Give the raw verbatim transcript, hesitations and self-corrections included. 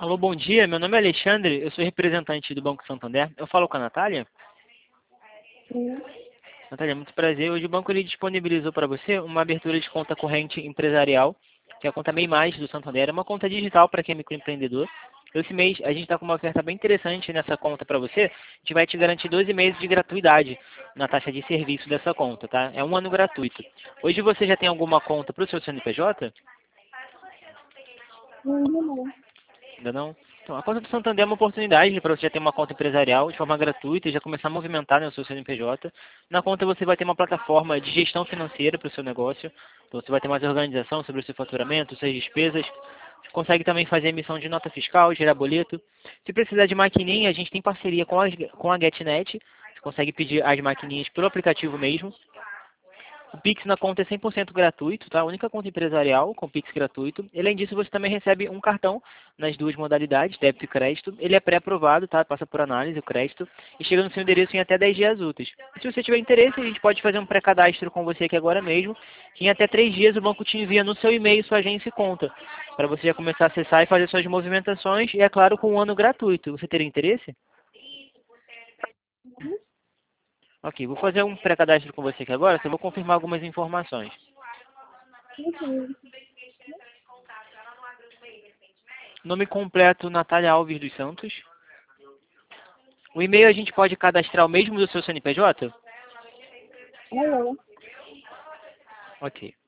Alô, bom dia. Meu nome é Alexandre, eu sou representante do Banco Santander. Eu falo com a Natália. Sim. Natália, muito prazer. Hoje o banco ele disponibilizou para você uma abertura de conta corrente empresarial, que é a conta MEI Mais do Santander. É uma conta digital para quem é microempreendedor. Esse mês a gente está com uma oferta bem interessante nessa conta para você. A gente vai te garantir doze meses de gratuidade na taxa de serviço dessa conta, tá? É um ano gratuito. Hoje você já tem alguma conta para o seu C N P J? Ainda não. Ainda não? Então, a conta do Santander é uma oportunidade para você já ter uma conta empresarial de forma gratuita e já começar a movimentar, né, o seu C N P J. Na conta você vai ter uma plataforma de gestão financeira para o seu negócio. Então você vai ter mais organização sobre o seu faturamento, suas despesas. Você consegue também fazer emissão de nota fiscal, gerar boleto. Se precisar de maquininha, a gente tem parceria com a, com a GetNet. Você consegue pedir as maquininhas pelo aplicativo mesmo. O Pix na conta é cem por cento gratuito, tá? A única conta empresarial com Pix gratuito. Além disso, você também recebe um cartão nas duas modalidades, débito e crédito. Ele é pré-aprovado, tá? Passa por análise, o crédito, e chega no seu endereço em até dez dias úteis. E se você tiver interesse, a gente pode fazer um pré-cadastro com você aqui agora mesmo, que em até três dias o banco te envia no seu e-mail sua agência e conta, para você já começar a acessar e fazer suas movimentações, e é claro, com um ano gratuito. Você teria interesse? Ok, vou fazer um pré-cadastro com você aqui agora, só vou confirmar algumas informações. Uhum. Nome completo, Natália Alves dos Santos. O e-mail a gente pode cadastrar o mesmo do seu C N P J? Alô? Ok.